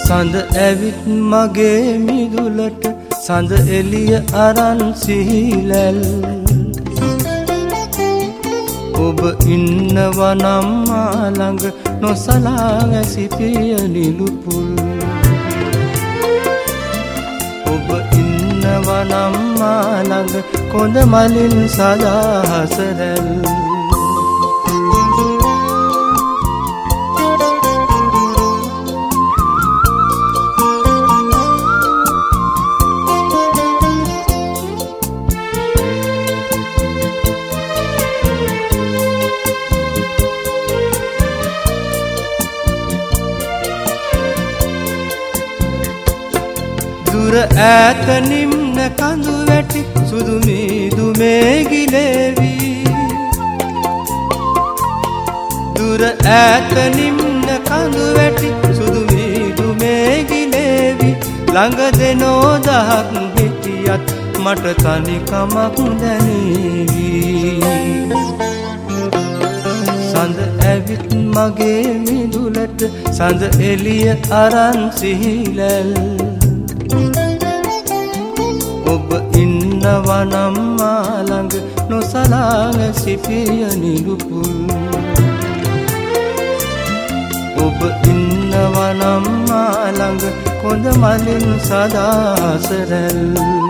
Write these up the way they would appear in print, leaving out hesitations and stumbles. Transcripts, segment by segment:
සඳ ඇවිත් මගේ මිදුලට සඳ එළිය අරන් සිහිලැල් ඔබ ඉන්නවා නම් මා ළඟ නොසලා ඇසිපිය නිලුපුල් ඔබ ඉන්නවා නම් මා ළඟ කොඳ මලින් සදා හසරැල් දුර ඈත නිම්න කඳු වැටි සුදු මීදු මේගිලේවි දුර ඈත නිම්න කඳු වැටි සුදු මීදු මේගිලේවි ළඟ දෙනෝ දහක් හිටියත් මට තනිකමක් දැනේවි සඳ ඇවිත් මගේ මිදුලට සඳ එළිය අරන් සිහිලැල් ඔබ ඉන්නවා නම් මා ළඟ නොසලා ඇසිපිය නිලුපුල් ඔබ ඉන්නවා නම් මා ළඟ කොඳ මලින් සදා හසරැල්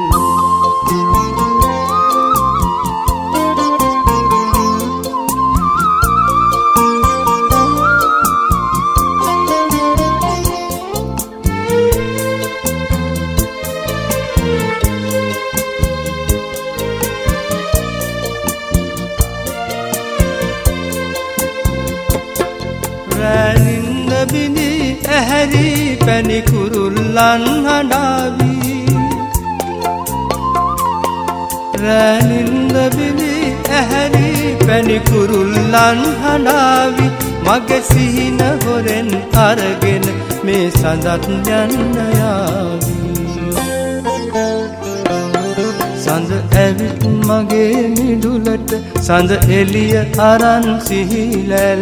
රැනින්ද බිඳි ඇහැරි පැණි කුරුල්ලන් හඬාවි රැනින්ද බිඳි ඇහැරි පැණි කුරුල්ලන් හඬාවි මගේ සිහින හොරෙන් අරගෙන මේ සඳත් යන්න යාවි සඳ ඇවිත් මගේ මිදුලට සඳ එළිය අරන් සිහිලැල්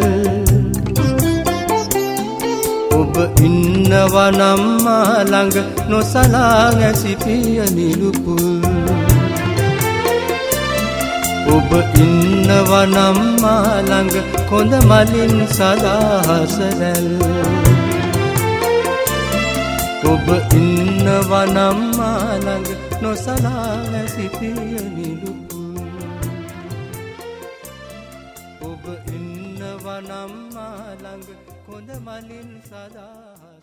ඔබ ඉන්නවා නම් මා ළඟ නොසලා ඇසිපිය නිලුපුල් ඔබ ඉන්නවා නම් මා ළඟ කොඳ මලින් සදා හසරැල් ඔබ ඉන්නවා නම් මා ළඟ නොසලා ඇසිපිය නිලුපුල් ඔබ ඉන්නවා නම් මා ළඟ කොඳ මලින් සදා